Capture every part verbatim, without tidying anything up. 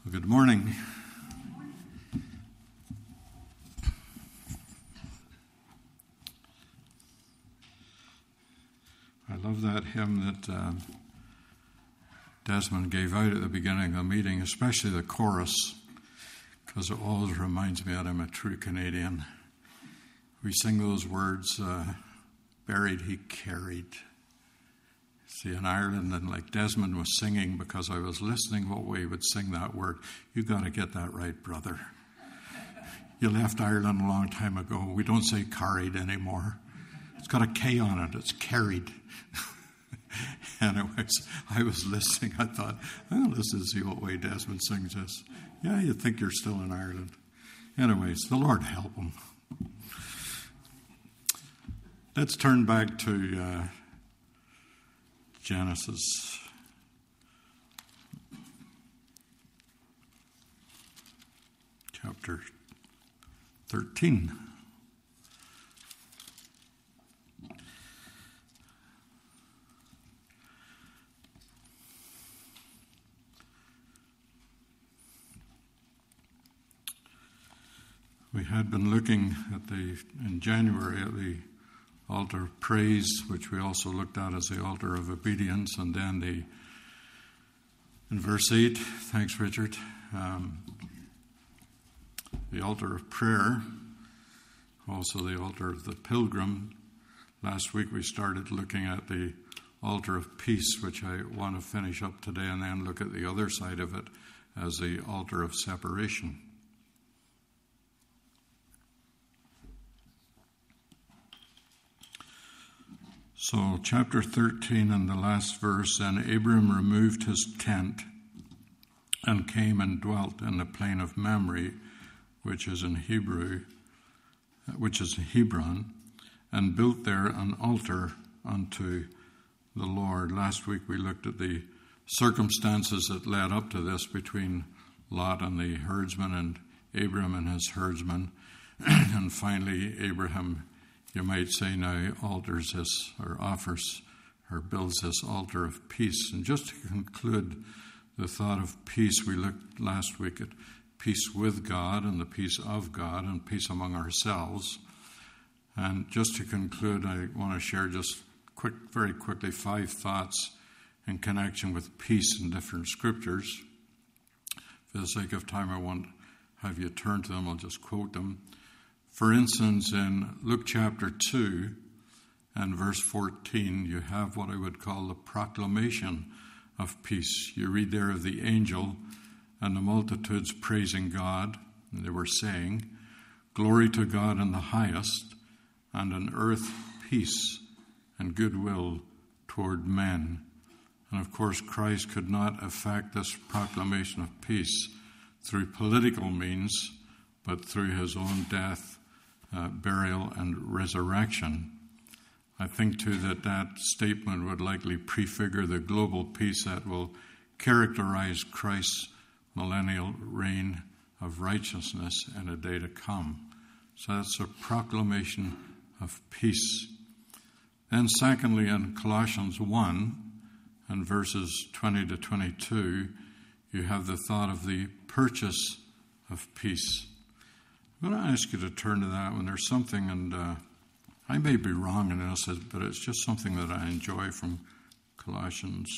Well, good morning. I love that hymn that uh, Desmond gave out at the beginning of the meeting, especially the chorus, because it always reminds me that I'm a true Canadian. We sing those words, uh, buried he carried. See, in Ireland, and like Desmond was singing, because I was listening what way he would sing that word. You got to get that right, brother. You left Ireland a long time ago. We don't say carried anymore. It's got a K on it. It's carried. Anyways, I was listening. I thought, well, this is the old way Desmond sings this. Yeah, you think you're still in Ireland. Anyways, the Lord help him. Let's turn back to uh, Genesis. Chapter thirteen. We had been looking at the, in January, at the altar of praise, which we also looked at as the altar of obedience, and then the, in verse eight, thanks Richard, um, the altar of prayer, also the altar of the pilgrim. Last week we started looking at the altar of peace, which I want to finish up today, and then look at the other side of it as the altar of separation. So, chapter thirteen and the last verse, and Abram removed his tent and came and dwelt in the plain of Mamre, which is in Hebrew, which is Hebron, and built there an altar unto the Lord. Last week we looked at the circumstances that led up to this between Lot and the herdsman and Abram and his herdsman, and finally Abraham, you might say, now alters this, or offers, or builds this altar of peace. And just to conclude the thought of peace, we looked last week at peace with God and the peace of God and peace among ourselves. And just to conclude, I want to share just quick, very quickly, five thoughts in connection with peace in different scriptures. For the sake of time, I won't have you turn to them. I'll just quote them. For instance, in Luke chapter two and verse fourteen, you have what I would call the proclamation of peace. You read there of the angel and the multitudes praising God. And they were saying, "Glory to God in the highest, and on earth peace and goodwill toward men." And of course, Christ could not effect this proclamation of peace through political means, but through his own death, Uh, burial, and resurrection. I think, too, that that statement would likely prefigure the global peace that will characterize Christ's millennial reign of righteousness in a day to come. So that's a proclamation of peace. Then secondly, in Colossians one and verses twenty to twenty-two, you have the thought of the purchase of peace. I'm going to ask you to turn to that when there's something, and uh, I may be wrong in this, but it's just something that I enjoy from Colossians.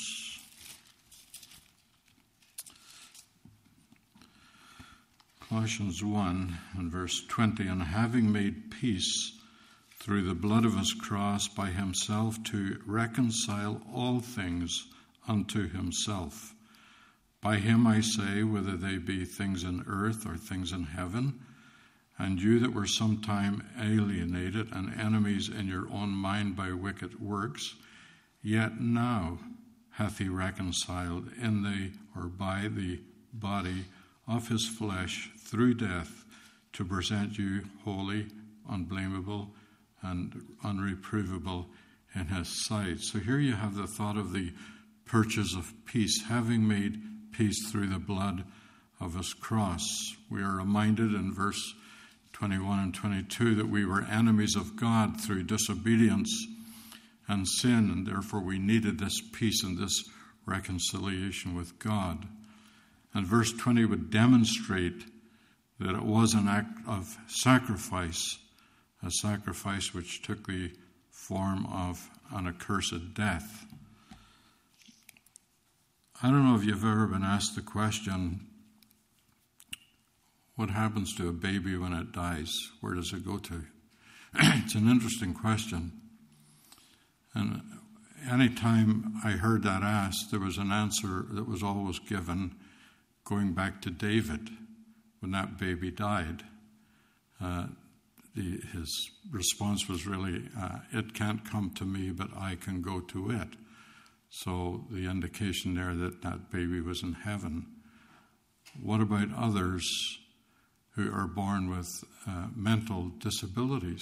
Colossians one and verse twenty, and having made peace through the blood of his cross by himself to reconcile all things unto himself. By him I say, whether they be things in earth or things in heaven, and you that were sometime alienated and enemies in your own mind by wicked works, yet now hath he reconciled in the, or by the body of his flesh through death, to present you holy, unblameable, and unreprovable in his sight. So here you have the thought of the purchase of peace, having made peace through the blood of his cross. We are reminded in verse twenty-one and twenty-two that we were enemies of God through disobedience and sin, and therefore we needed this peace and this reconciliation with God. And verse twenty would demonstrate that it was an act of sacrifice, a sacrifice which took the form of an accursed death. I don't know if you've ever been asked the question, what happens to a baby when it dies? Where does it go to? It's an interesting question. And any time I heard that asked, there was an answer that was always given going back to David when that baby died. Uh, the, his response was really, uh, it can't come to me, but I can go to it. So the indication there that that baby was in heaven. What about others who are born with uh, mental disabilities,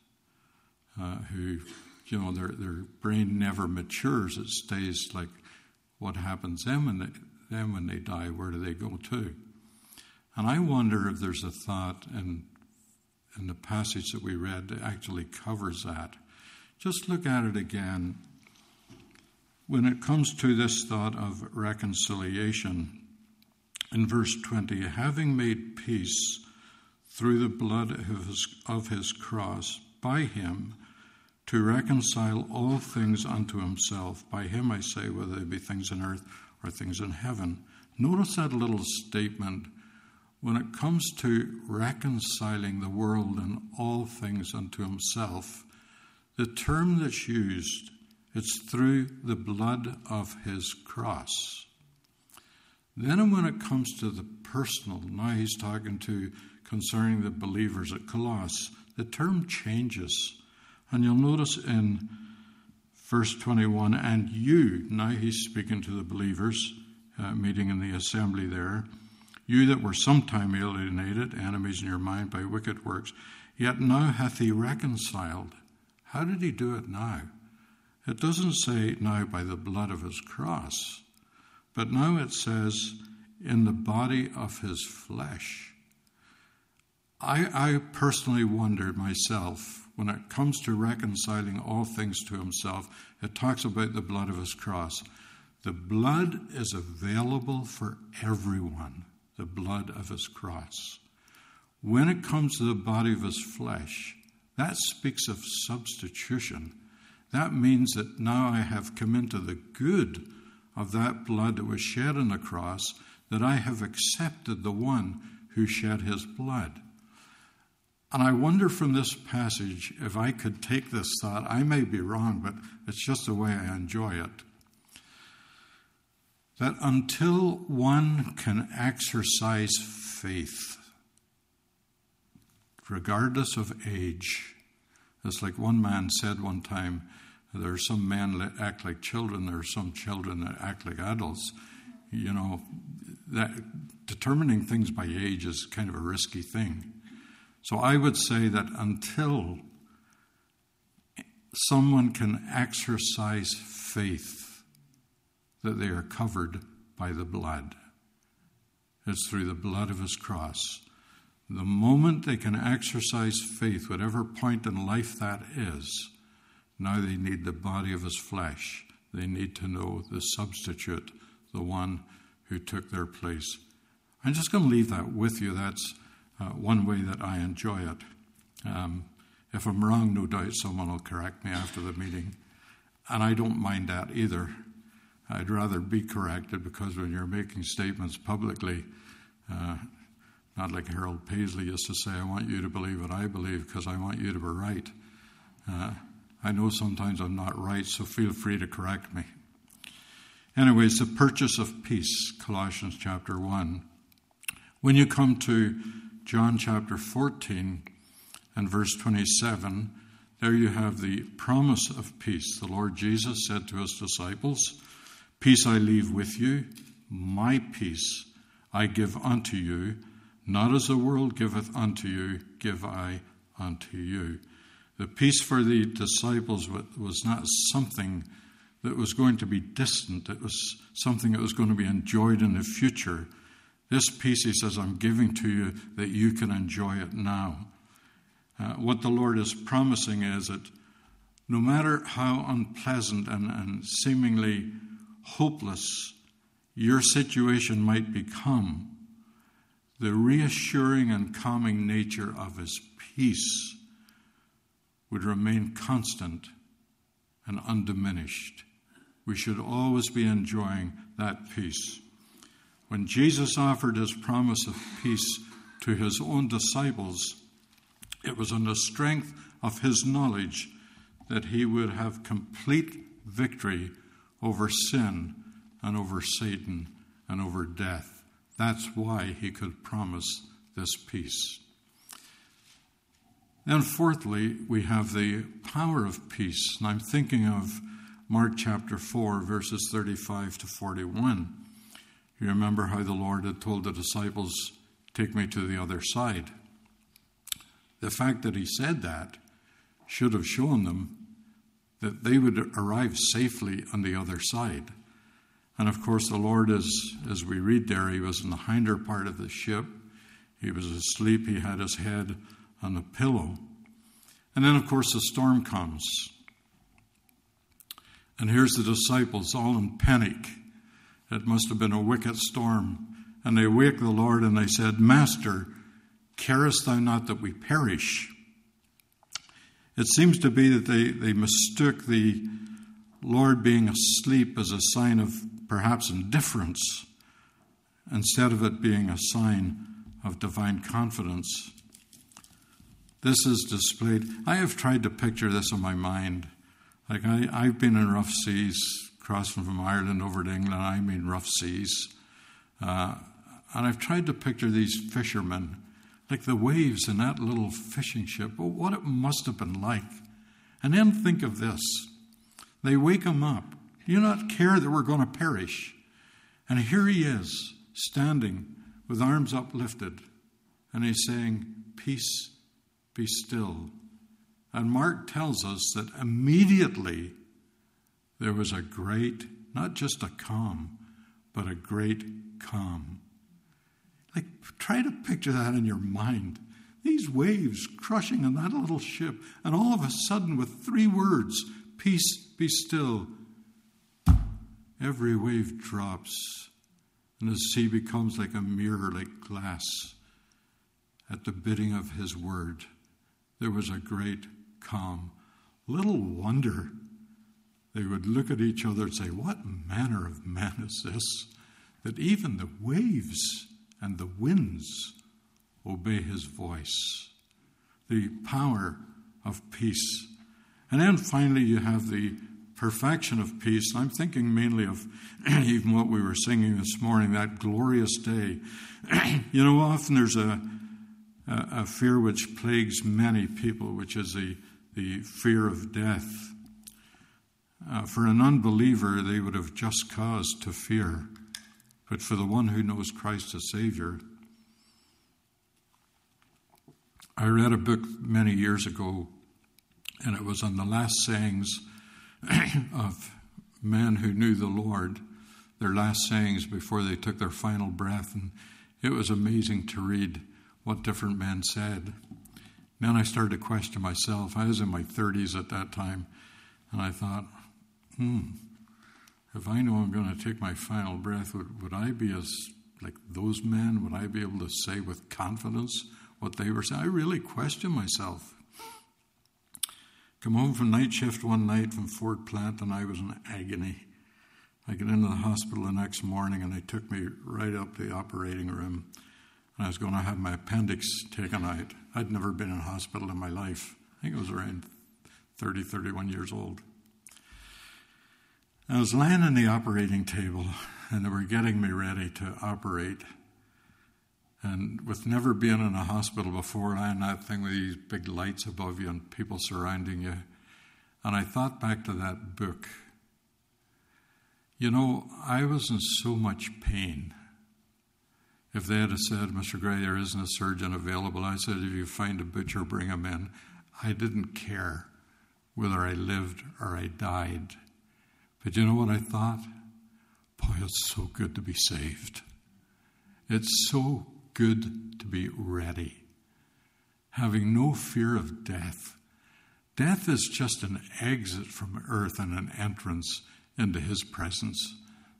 uh, who, you know, their their brain never matures. It stays like what happens them when they, them when they die, where do they go to? And I wonder if there's a thought in, in the passage that we read that actually covers that. Just look at it again. When it comes to this thought of reconciliation, in verse twenty, having made peace through the blood of his, of his cross, by him to reconcile all things unto himself. By him, I say, whether they be things on earth or things in heaven. Notice that little statement. When it comes to reconciling the world and all things unto himself, the term that's used, it's through the blood of his cross. Then when it comes to the personal, now he's talking to concerning the believers at Colossus, the term changes. And you'll notice in verse twenty-one, and you, now he's speaking to the believers, uh, meeting in the assembly there, you that were sometime alienated, enemies in your mind by wicked works, yet now hath he reconciled. How did he do it now? It doesn't say now by the blood of his cross, but now it says in the body of his flesh. I, I personally wondered myself, when it comes to reconciling all things to himself, it talks about the blood of his cross. The blood is available for everyone, the blood of his cross. When it comes to the body of his flesh, that speaks of substitution. That means that now I have come into the good of that blood that was shed on the cross, that I have accepted the one who shed his blood. And I wonder from this passage if I could take this thought. I may be wrong, but it's just the way I enjoy it. That until one can exercise faith, regardless of age, it's like one man said one time, there are some men that act like children, there are some children that act like adults. You know, that determining things by age is kind of a risky thing. So I would say that until someone can exercise faith that they are covered by the blood, it's through the blood of his cross. The moment they can exercise faith, whatever point in life that is, now they need the body of his flesh. They need to know the substitute, the one who took their place. I'm just going to leave that with you. That's uh, one way that I enjoy it. Um, if I'm wrong, no doubt someone will correct me after the meeting. And I don't mind that either. I'd rather be corrected, because when you're making statements publicly, uh, not like Harold Paisley used to say, I want you to believe what I believe because I want you to be right. Uh, I know sometimes I'm not right, so feel free to correct me. Anyways, the purchase of peace, Colossians chapter one. When you come to John chapter fourteen and verse twenty-seven, there you have the promise of peace. The Lord Jesus said to his disciples, peace I leave with you, my peace I give unto you. Not as the world giveth unto you, give I unto you. The peace for the disciples was not something that was going to be distant. It was something that was going to be enjoyed in the future. This peace, he says, I'm giving to you that you can enjoy it now. Uh, what the Lord is promising is that no matter how unpleasant and, and seemingly hopeless your situation might become, the reassuring and calming nature of his peace would remain constant and undiminished. We should always be enjoying that peace. When Jesus offered his promise of peace to his own disciples, it was on the strength of his knowledge that he would have complete victory over sin and over Satan and over death. That's why he could promise this peace. And fourthly, we have the power of peace. And I'm thinking of Mark chapter four, verses thirty-five to forty-one. You remember how the Lord had told the disciples, "Take me to the other side." The fact that he said that should have shown them that they would arrive safely on the other side. And of course, the Lord, is, as we read there, he was in the hinder part of the ship. He was asleep. He had his head on a pillow. And then, of course, the storm comes. And here's the disciples all in panic. It must have been a wicked storm. And they wake the Lord and they said, "Master, carest thou not that we perish?" It seems to be that they, they mistook the Lord being asleep as a sign of perhaps indifference, instead of it being a sign of divine confidence. This is displayed. I have tried to picture this in my mind. Like I, I've been in rough seas, crossing from Ireland over to England. I mean rough seas. Uh, and I've tried to picture these fishermen, like the waves in that little fishing ship. Oh, what it must have been like. And then think of this. They wake him up. Do you not care that we're going to perish? And here he is, standing with arms uplifted. And he's saying, "Peace, be still." And Mark tells us that immediately there was a great, not just a calm, but a great calm. Like, try to picture that in your mind. These waves crushing on that little ship, and all of a sudden with three words, "Peace, be still," every wave drops, and the sea becomes like a mirror, like glass. At the bidding of his word, there was a great calm. Little wonder they would look at each other and say, "What manner of man is this, that even the waves and the winds obey his voice?" The power of peace. And then finally you have the perfection of peace. I'm thinking mainly of even what we were singing this morning, that glorious day. You know, often there's a, a, a fear which plagues many people, which is the, the fear of death. Uh, for an unbeliever, they would have just cause to fear. But for the one who knows Christ as Savior, I read a book many years ago, and it was on the last sayings of men who knew the Lord, their last sayings before they took their final breath. And it was amazing to read what different men said. Then I started to question myself. I was in my thirties at that time, and I thought, hmm, if I know I'm going to take my final breath, would, would I be as like those men? Would I be able to say with confidence what they were saying? I really questioned myself. Come home from night shift one night from Fort Plant, and I was in agony. I got into the hospital the next morning, and they took me right up to the operating room. And I was going to have my appendix taken out. I'd never been in a hospital in my life. I think I was around thirty, thirty-one years old. I was laying on the operating table, and they were getting me ready to operate. And with never being in a hospital before, and that thing with these big lights above you and people surrounding you, and I thought back to that book. You know, I was in so much pain. If they had said, "Mister Gray, there isn't a surgeon available," I said, "If you find a butcher, bring him in." I didn't care whether I lived or I died. But you know what I thought? Boy, it's so good to be saved. It's so good to be ready, having no fear of death. Death is just an exit from earth and an entrance into his presence.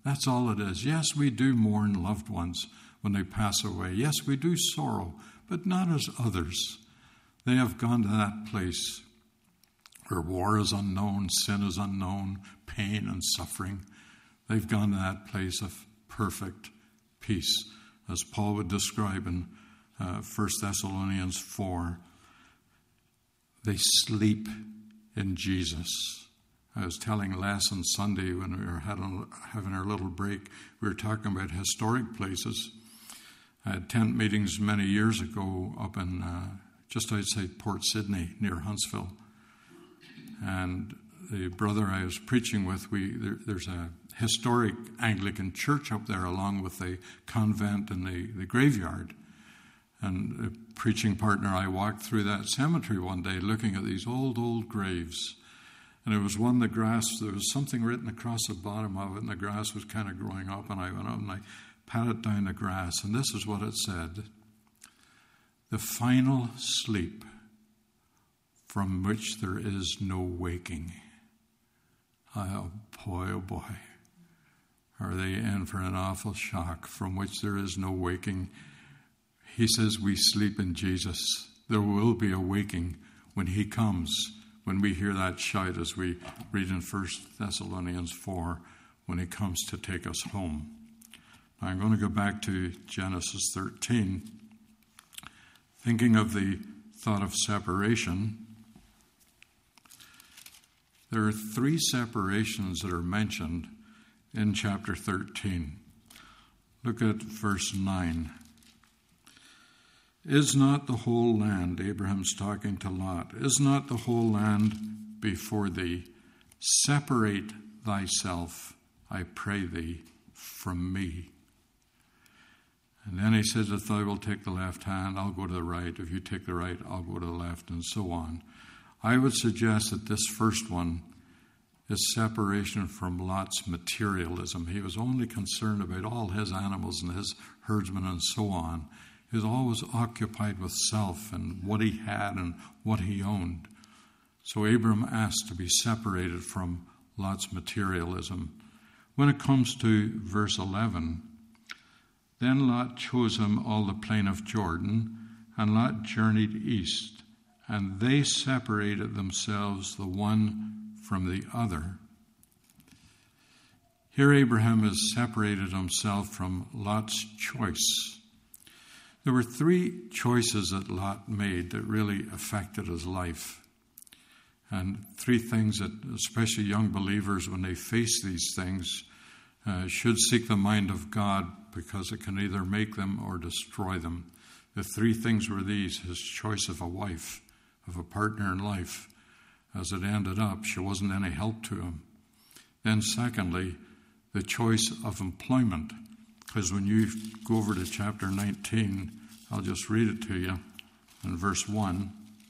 That's all it is. Yes, we do mourn loved ones when they pass away. Yes, we do sorrow, but not as others. They have gone to that place where war is unknown, sin is unknown, pain and suffering. They've gone to that place of perfect peace, as Paul would describe in uh, First Thessalonians four. They sleep in Jesus. I was telling Les on Sunday when we were having, having our little break, we were talking about historic places. I had tent meetings many years ago up in uh, just outside Port Sydney near Huntsville. And the brother I was preaching with, we there, there's a historic Anglican church up there along with the convent and the, the graveyard. And the preaching partner, I walked through that cemetery one day looking at these old, old graves. And it was one, the grass, there was something written across the bottom of it, and the grass was kind of growing up, and I went up and I patted down the grass, and this is what it said: the final sleep from which there is no waking. Oh boy, oh boy. Are they in for an awful shock from which there is no waking? He says we sleep in Jesus. There will be a waking when he comes, when we hear that shout, as we read in First Thessalonians four, when he comes to take us home. Now I'm going to go back to Genesis thirteen. Thinking of the thought of separation, there are three separations that are mentioned in chapter thirteen. Look at verse nine. Is not the whole land, Abraham's talking to Lot, is not the whole land before thee? Separate thyself, I pray thee, from me. And then he says, if thou wilt take the left hand, I'll go to the right. If you take the right, I'll go to the left, and so on. I would suggest that this first one is separation from Lot's materialism. He was only concerned about all his animals and his herdsmen and so on. He was always occupied with self and what he had and what he owned. So Abram asked to be separated from Lot's materialism. When it comes to verse eleven, then Lot chose him all the plain of Jordan, and Lot journeyed east, and they separated themselves the one from the other. Here Abraham has separated himself from Lot's choice. There were three choices that Lot made that really affected his life. And three things that especially young believers, when they face these things, uh, should seek the mind of God, because it can either make them or destroy them. The three things were these: his choice of a wife, of a partner in life. As it ended up, she wasn't any help to him. Then secondly, the choice of employment. Because when you go over to chapter nineteen, I'll just read it to you in verse one.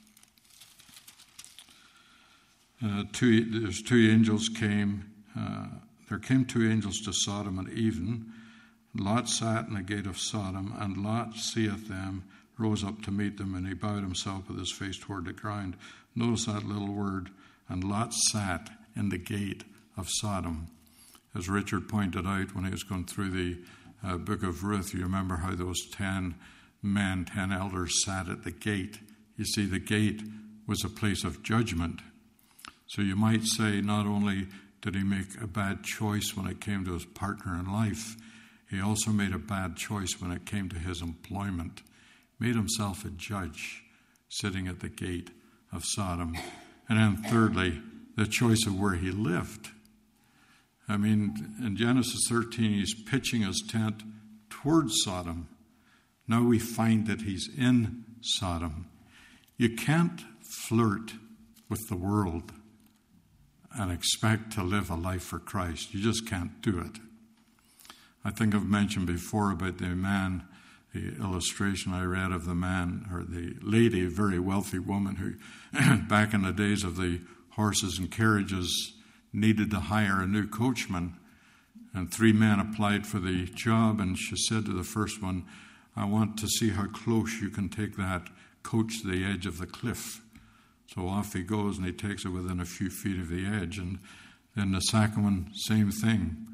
Uh, two, there's two angels came. Uh, there came two angels to Sodom at even. Lot sat in the gate of Sodom, and Lot seeth them, rose up to meet them, and he bowed himself with his face toward the ground. Notice that little word, and Lot sat in the gate of Sodom. As Richard pointed out when he was going through the uh, book of Ruth, you remember how those ten men, ten elders sat at the gate. You see, the gate was a place of judgment. So you might say not only did he make a bad choice when it came to his partner in life, he also made a bad choice when it came to his employment. Made himself a judge sitting at the gate of Sodom. And then thirdly, the choice of where he lived. I mean, in Genesis thirteen, he's pitching his tent towards Sodom. Now we find that he's in Sodom. You can't flirt with the world and expect to live a life for Christ. You just can't do it. I think I've mentioned before about the man, the illustration I read of the man, or the lady, a very wealthy woman who, back in the days of the horses and carriages, needed to hire a new coachman. And three men applied for the job, and she said to the first one, I want to see how close you can take that coach to the edge of the cliff. So off he goes, and he takes it within a few feet of the edge. And then the second one, same thing.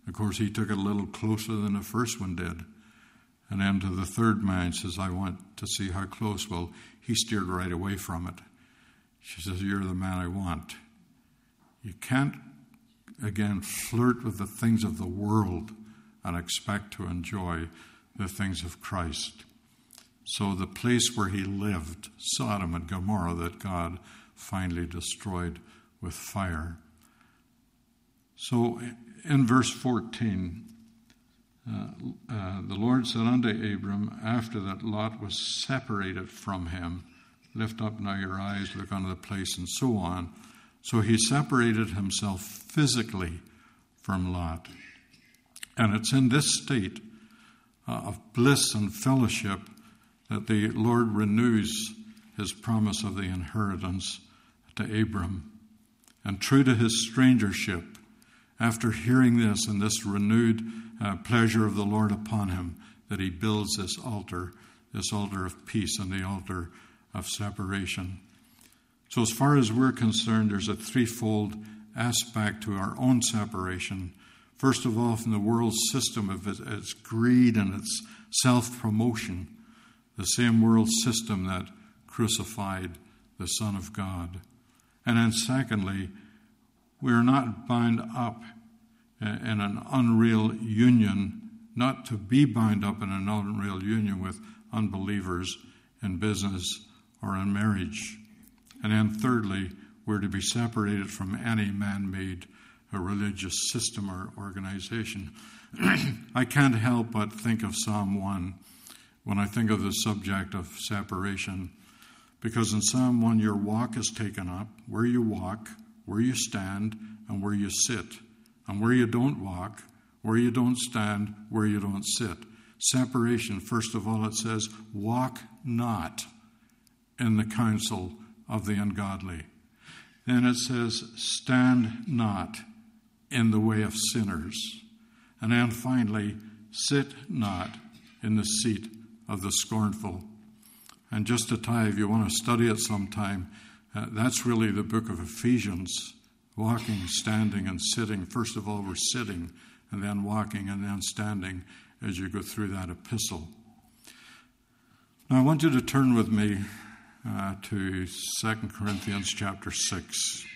Of course, he took it a little closer than the first one did. And then to the third man, says, I want to see how close. Well, he steered right away from it. She says, you're the man I want. You can't, again, flirt with the things of the world and expect to enjoy the things of Christ. So the place where he lived, Sodom and Gomorrah, that God finally destroyed with fire. So in verse fourteen, uh, uh, the Lord said unto Abram, after that Lot was separated from him, lift up now your eyes, look unto the place, and so on. So he separated himself physically from Lot. And it's in this state uh, of bliss and fellowship that the Lord renews his promise of the inheritance to Abram. And true to his strangership, after hearing this and this renewed uh, pleasure of the Lord upon him, that he builds this altar, this altar of peace and the altar of separation. So as far as we're concerned, there's a threefold aspect to our own separation. First of all, from the world system of its greed and its self-promotion, the same world system that crucified the Son of God. And then secondly, we are not bound up in an unreal union, not to be bound up in an unreal union with unbelievers in business or in marriage. And then thirdly, we're to be separated from any man-made a religious system or organization. I can't help but think of Psalm one when I think of the subject of separation, because in Psalm one, your walk is taken up, where you walk, where you stand, and where you sit, and where you don't walk, where you don't stand, where you don't sit. Separation, first of all, it says, walk not in the counsel of the ungodly. Then it says, stand not in the way of sinners. And then finally, sit not in the seat of the scornful. And just to tie, if you want to study it sometime, uh, that's really the book of Ephesians. Walking, standing, and sitting. First of all, we're sitting, and then walking, and then standing as you go through that epistle. Now, I want you to turn with me uh, to Second Corinthians chapter six.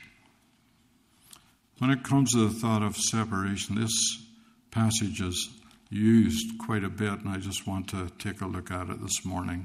When it comes to the thought of separation, this passage is used quite a bit, and I just want to take a look at it this morning.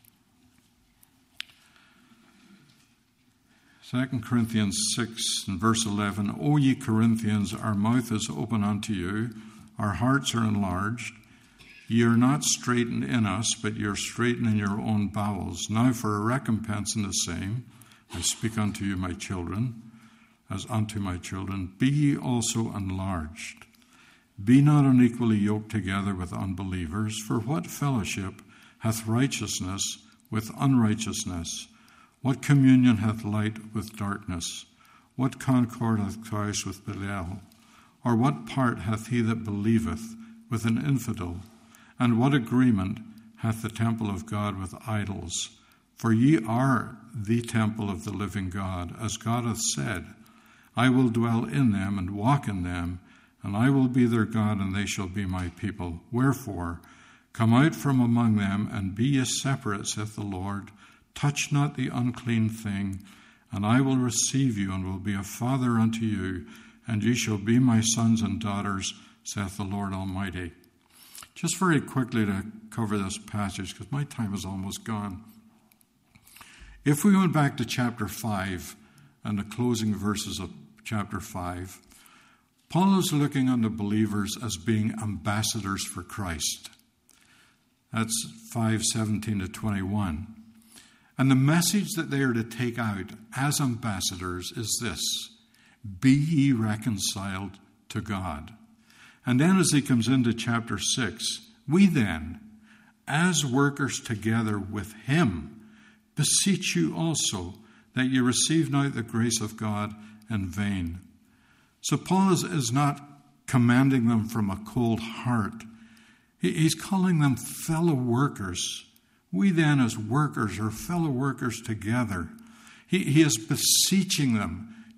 Second Corinthians six and verse eleven, O ye Corinthians, our mouth is open unto you, our hearts are enlarged. Ye are not straitened in us, but ye are straitened in your own bowels. Now for a recompense in the same, I speak unto you, my children, as unto my children, be ye also enlarged. Be not unequally yoked together with unbelievers, for what fellowship hath righteousness with unrighteousness? What communion hath light with darkness? What concord hath Christ with Belial? Or what part hath he that believeth with an infidel? And what agreement hath the temple of God with idols? For ye are the temple of the living God, as God hath said, I will dwell in them and walk in them, and I will be their God, and they shall be my people. Wherefore, come out from among them, and be ye separate, saith the Lord. Touch not the unclean thing, and I will receive you, and will be a father unto you, and ye shall be my sons and daughters, saith the Lord Almighty. Just very quickly to cover this passage, because my time is almost gone. If we went back to chapter five and the closing verses of chapter five, Paul is looking on the believers as being ambassadors for Christ. That's five seventeen to twenty-one. And the message that they are to take out as ambassadors is this: be ye reconciled to God. And then as he comes into chapter six, we then, as workers together with him, beseech you also that ye receive not the grace of God in vain. So Paul is, is not commanding them from a cold heart. He, he's calling them fellow workers. We then as workers are fellow workers together. He, he is beseeching them,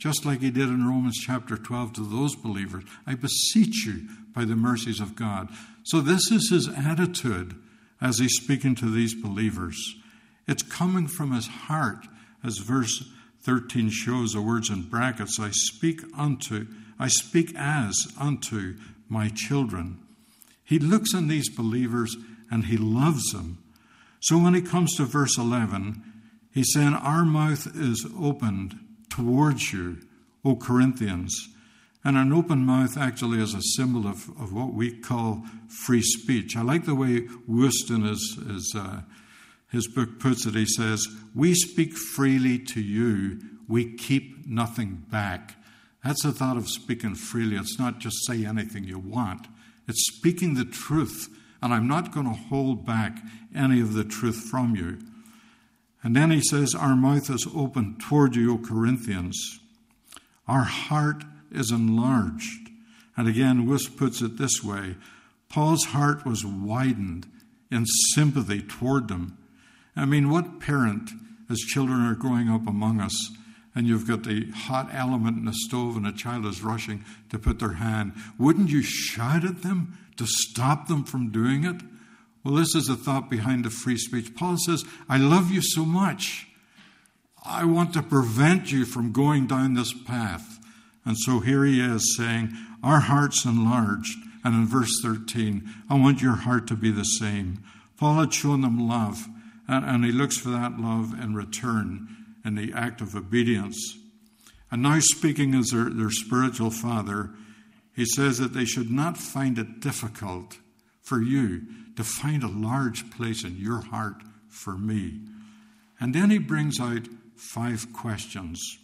just like he did in Romans chapter twelve to those believers. I beseech you by the mercies of God. So this is his attitude as he's speaking to these believers. It's coming from his heart, as verse thirteen shows, the words in brackets, I speak unto, I speak as unto my children. He looks on these believers and he loves them. So when he comes to verse eleven, he's saying, our mouth is opened towards you, O Corinthians. And an open mouth actually is a symbol of, of what we call free speech. I like the way Wuston, his, his, uh, his book puts it. He says, we speak freely to you. We keep nothing back. That's the thought of speaking freely. It's not just say anything you want. It's speaking the truth. And I'm not going to hold back any of the truth from you. And then he says, our mouth is open toward you, O Corinthians. Our heart is enlarged. And again, Wuss puts it this way. Paul's heart was widened in sympathy toward them. I mean, what parent, as children are growing up among us, and you've got the hot element in the stove and a child is rushing to put their hand, wouldn't you shout at them to stop them from doing it? Well, this is the thought behind the free speech. Paul says, I love you so much. I want to prevent you from going down this path. And so here he is saying, our heart's enlarged. And in verse thirteen, I want your heart to be the same. Paul had shown them love, and, and he looks for that love in return in the act of obedience. And now speaking as their, their spiritual father, he says that they should not find it difficult for you to find a large place in your heart for me. And then he brings out five questions.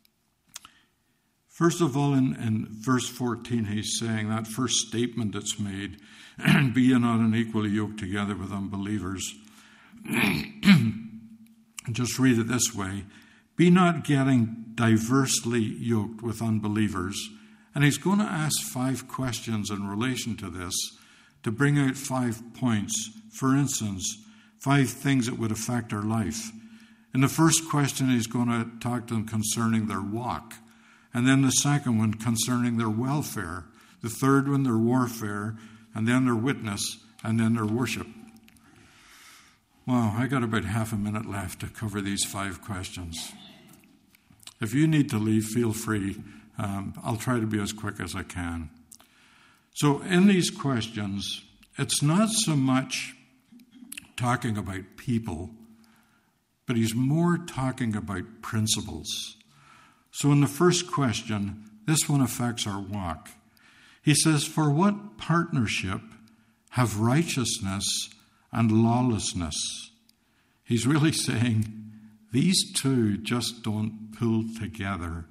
First of all, in, in verse fourteen, he's saying that first statement that's made, be ye not unequally yoked together with unbelievers. Just read it this way. Be not getting diversely yoked with unbelievers. And he's going to ask five questions in relation to this to bring out five points. For instance, five things that would affect our life. In the first question, he's going to talk to them concerning their walk. And then the second one concerning their welfare. The third one, their warfare. And then their witness. And then their worship. Wow, I got about half a minute left to cover these five questions. If you need to leave, feel free. Um, I'll try to be as quick as I can. So in these questions, it's not so much talking about people, but he's more talking about principles. So in the first question, this one affects our walk. He says, for what partnership have righteousness and lawlessness? He's really saying these two just don't pull together.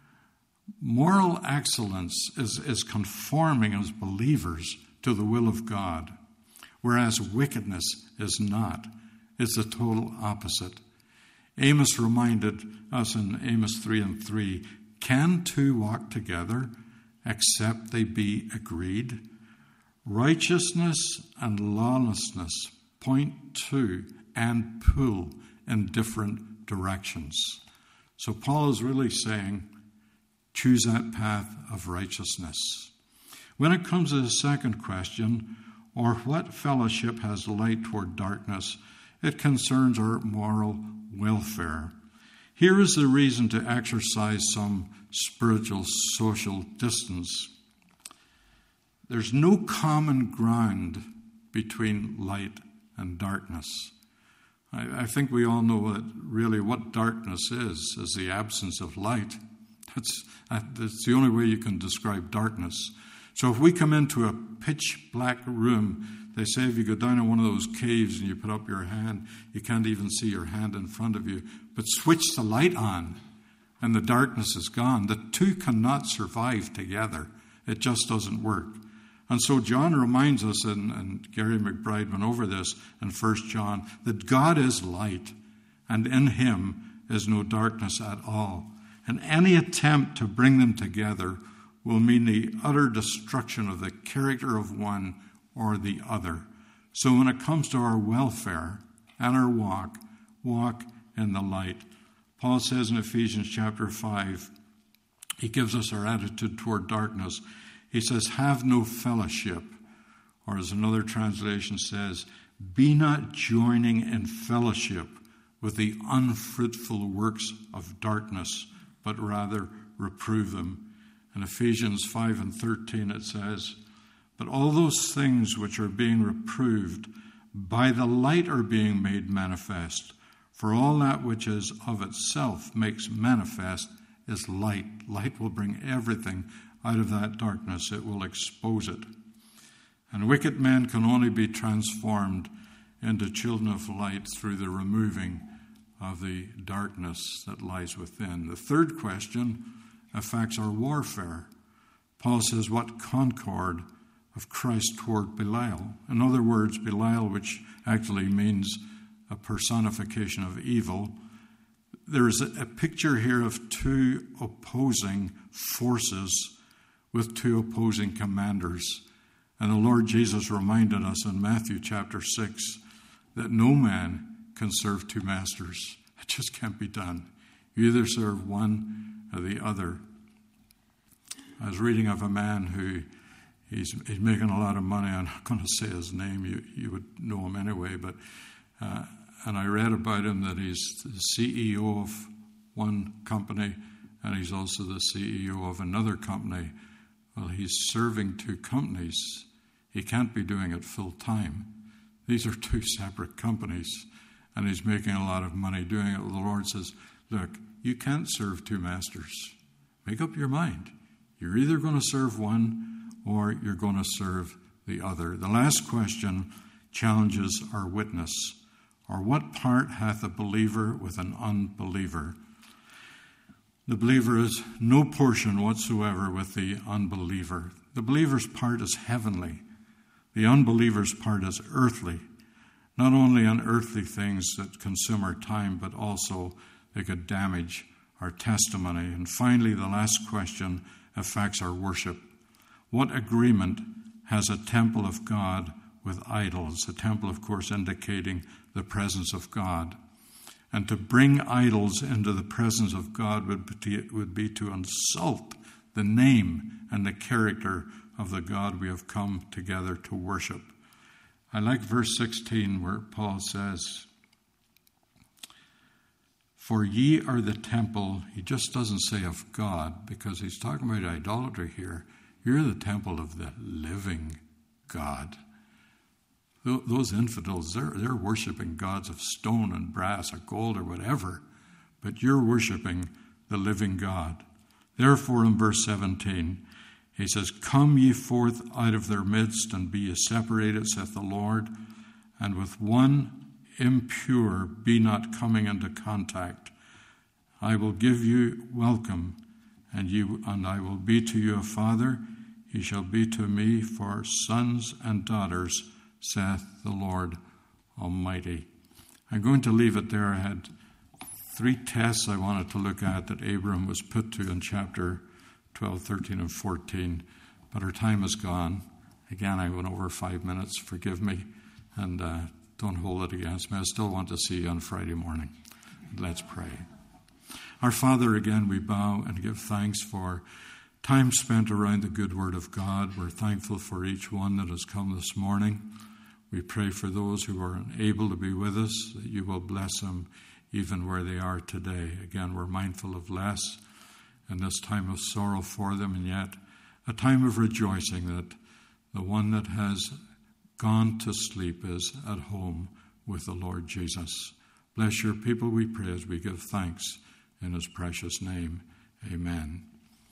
Moral excellence is, is conforming as believers to the will of God, whereas wickedness is not. It's the total opposite. Amos reminded us in Amos three and three, can two walk together except they be agreed? Righteousness and lawlessness point to and pull in different directions. So Paul is really saying, choose that path of righteousness. When it comes to the second question, or what fellowship has light toward darkness, it concerns our moral welfare. Here is the reason to exercise some spiritual social distance. There's no common ground between light and darkness. I, I think we all know that really what darkness is, is the absence of light. That's, that's the only way you can describe darkness. So if we come into a pitch black room, they say if you go down in one of those caves and you put up your hand, you can't even see your hand in front of you. But switch the light on and the darkness is gone. The two cannot survive together. It just doesn't work. And so John reminds us, and, and Gary McBride went over this in First John, that God is light and in him is no darkness at all. And any attempt to bring them together will mean the utter destruction of the character of one or the other. So when it comes to our welfare and our walk, walk in the light. Paul says in Ephesians chapter five, he gives us our attitude toward darkness. He says, have no fellowship. Or as another translation says, be not joining in fellowship with the unfruitful works of darkness, but rather reprove them. In Ephesians five and thirteen it says, but all those things which are being reproved by the light are being made manifest. For all that which is of itself makes manifest is light. Light will bring everything out of that darkness. It will expose it. And wicked men can only be transformed into children of light through the removing of the darkness that lies within. The third question affects our warfare. Paul says, what concord of Christ toward Belial? In other words, Belial, which actually means a personification of evil. There is a, a picture here of two opposing forces with two opposing commanders. And the Lord Jesus reminded us in Matthew chapter six that no man can serve two masters. It just can't be done. You either serve one or the other. I was reading of a man who he's, he's making a lot of money. I'm not going to say his name. You, you would know him anyway. But uh, and I read about him that he's the C E O of one company and he's also the C E O of another company. Well, he's serving two companies. He can't be doing it full time. These are two separate companies, and he's making a lot of money doing it. The Lord says, look, you can't serve two masters. Make up your mind. You're either going to serve one or you're going to serve the other. The last question challenges our witness. Or what part hath a believer with an unbeliever? The believer has no portion whatsoever with the unbeliever. The believer's part is heavenly. The unbeliever's part is earthly. Not only on earthly things that consume our time, but also they could damage our testimony. And finally, the last question affects our worship. What agreement has a temple of God with idols? A temple, of course, indicating the presence of God. And to bring idols into the presence of God would be, would be to insult the name and the character of the God we have come together to worship. I like verse sixteen where Paul says, for ye are the temple. He just doesn't say of God, because he's talking about idolatry here. You're the temple of the living God. Those infidels, they're, they're worshiping gods of stone and brass or gold or whatever, but you're worshiping the living God. Therefore, in verse seventeen, he says, come ye forth out of their midst, and be ye separated, saith the Lord, and with one impure be not coming into contact. I will give you welcome, and you and I will be to you a father. Ye shall be to me for sons and daughters, saith the Lord Almighty. I'm going to leave it there. I had three tests I wanted to look at that Abram was put to in chapter twelve, thirteen, and fourteen, but our time is gone. Again, I went over five minutes. Forgive me, and uh, don't hold it against me. I still want to see you on Friday morning. Let's pray. Our Father, again, we bow and give thanks for time spent around the good word of God. We're thankful for each one that has come this morning. We pray for those who are unable to be with us, that you will bless them even where they are today. Again, we're mindful of Les in this time of sorrow for them, and yet a time of rejoicing that the one that has gone to sleep is at home with the Lord Jesus. Bless your people, we pray, as we give thanks in his precious name. Amen.